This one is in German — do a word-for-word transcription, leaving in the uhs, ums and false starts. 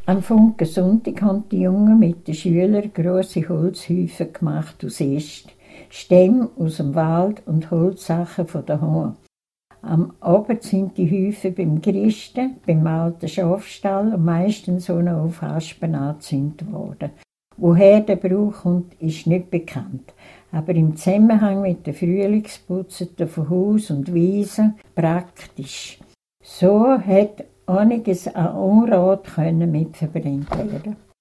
Am Funkensonntag haben die Jungen mit den Schülern grosse Holzhäufen gemacht aus Est, Stämme aus dem Wald und Holzsachen von daheim. Am Abend sind die Häufe beim Christen, beim alten Schafstall und meistens so noch auf Aspen angezündet worden. Woher der Brauch kommt, ist nicht bekannt, aber im Zusammenhang mit den Frühlingsputzen von Haus und Wiesen praktisch. So hat einiges an Unrat mit verbrannt werden.